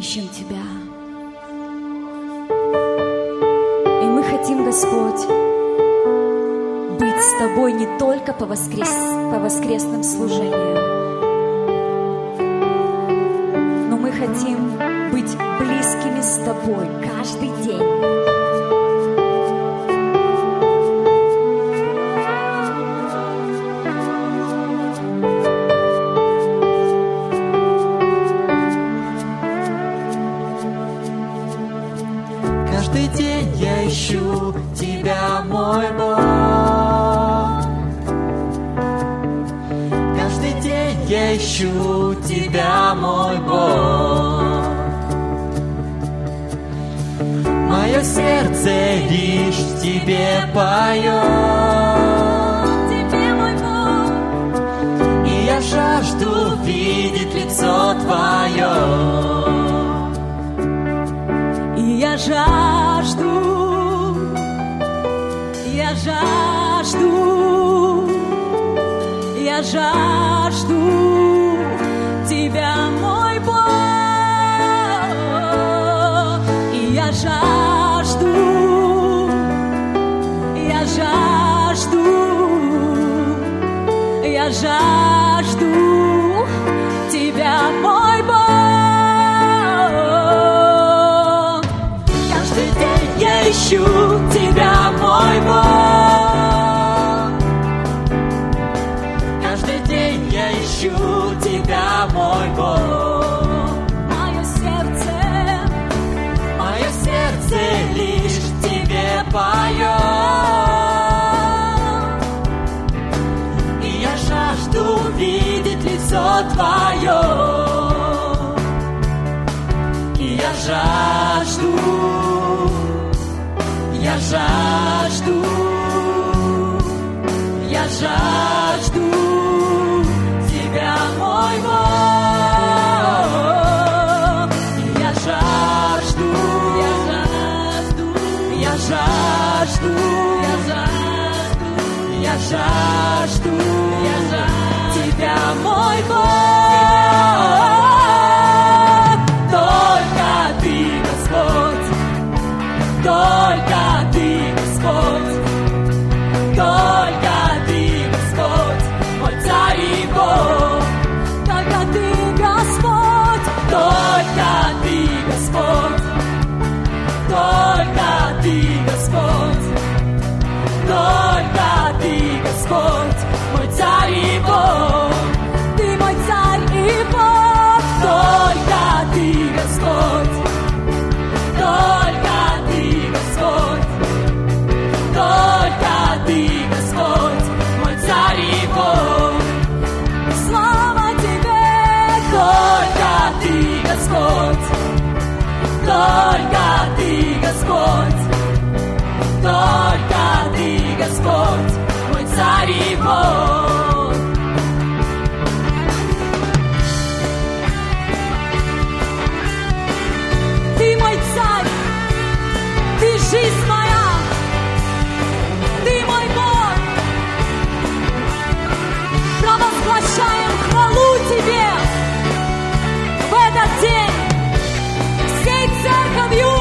ищем Тебя. И мы хотим, Господь, быть с Тобой не только по воскресным служениям, но мы хотим быть близкими с Тобой каждый день. Каждый день я ищу Тебя, мой Бог. Каждый день я ищу Тебя, мой Бог. Мое сердце лишь Тебе поет, Тебе, мой Бог, и я жажду видеть лицо Твое. я жажду Тебя, мой Бог, и я жажду Тебя, мой Бог. Каждый день я ищу Тебя, мой Бог. Каждый день я ищу Тебя, мой Бог. Мое сердце лишь Тебе поет, и я жажду видеть лицо Твое. И я жажду Тебя, мой Бог. И я жажду Тебя, мой Бог. Только Ты, Господь, только Ты, Господь, только Ты, Господь, мой Царь и Бог. Только Ты, Господь, только Ты, Господь, только Ты, Господь, только Ты, Господь, мой Царь и Бог. Ты мой Царь и Бог. Только Ты, Господь, только Ты, Господь, только Ты, Господь, мой Царь и Бог. Слава Тебе, только Ты, Господь, только Ты, Господь, только Ты, Господь, мой Царь и Бог. Ты мой Царь, Ты жизнь моя, Ты мой Бог. Провозглашаем хвалу Тебе в этот день всей церковью.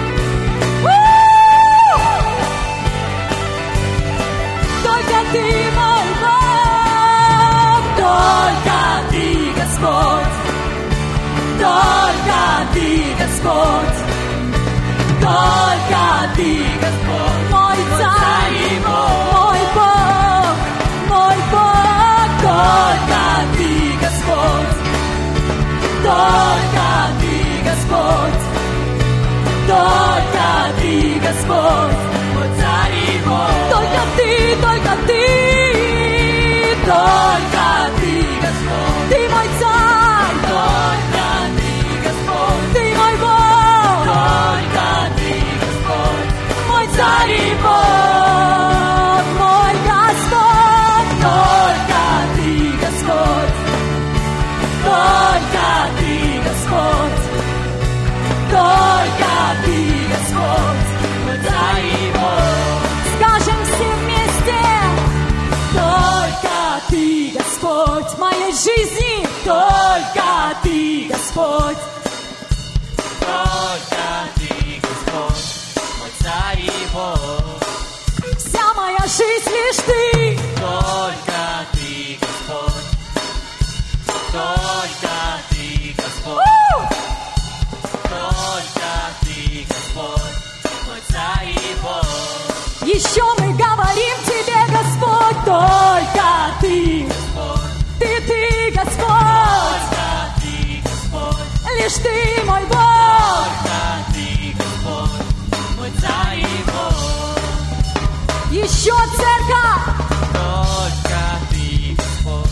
Только Ты, мой Бог, только Ты, Господь, только Ты, Господь, только Ты, Господь, мой Царь и мой Бог, мой Бог, только Ты, Господь, только Ты, Господь, только Ты, Господь, мой Царь и Бог. Только Ты, только Ты, Господь. Ты мой Царь, только Ты, Господь. Ты мой Бог, только Ты, Господь. Мой Царь и Бог, мой Господь, только Ты, Господь. Только Ты, Господь. Только Ты, Господь, мой Царь и Бог. Скажем все вместе. Только Ты, Господь, моей жизни. Только Ты, Господь. лишь Ты. Только Ты, Господь. Только Ты, Господь. Только Ты, Господь, мой Царь и Бог. Еще мы говорим Тебе, Господь, только Ты. Господь, Ты, Господь. только Ты, Господь. Лишь Ты, мой Бог. Только Ты, Господь, мой Царь и Бог. Еще церковь. Только Ты, Господь.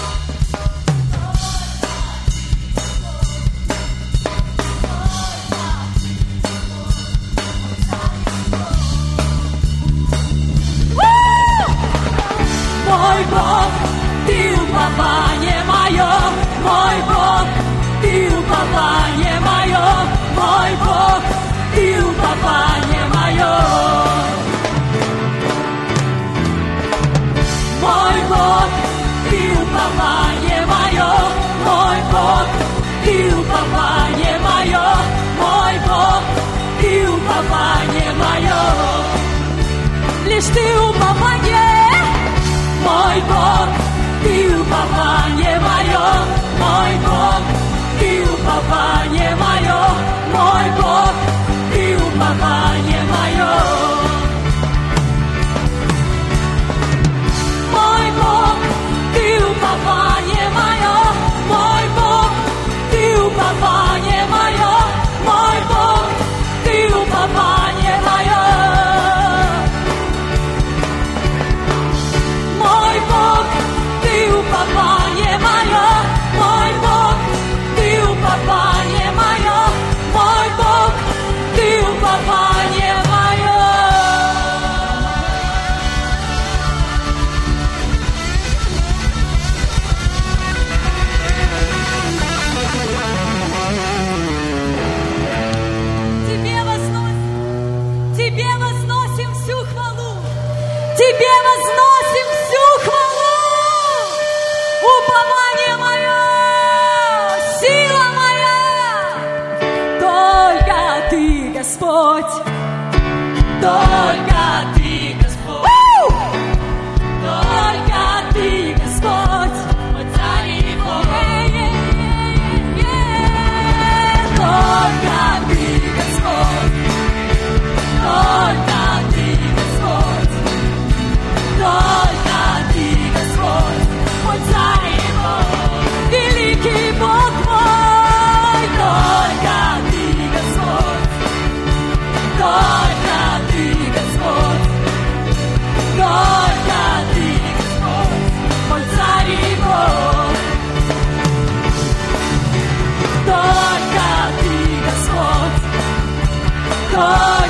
Мой Бог, Ты упование мое, мой Бог, Ты упование мое, мой Бог, Ты упование мое. Мой Бог, Ты упование мое, мой Бог, Ты упование мое, мой Бог, Ты упование мое. Лишь Ты упование. Мой Бог, Ты упование мое, мой Бог, Ты упование мое, мой Бог, Ты упование мое. Мой Бог, Ты упование мое, мой Бог, Ты упование мое, мой Бог, Ты упование мое. Мой Бог, Ты упование мое, мой Бог, Ты упование мое, мой Бог, Ты упование мое. Тебе возносим всю хвалу, Тебе возносим всю хвалу. Упование мое, сила моя, только Ты, Господь, только Ты, Господь, только Ты, Господь, Мой Царь и Бог. только Ты, Господь, только Ты, Господь, только Ты, Господь, мой Царь и Бог, великий Бог мой, только Ты, Господь, только Ты, Господь, только Ты, Господь, мой Царь и Бог, только Ты, Господь, только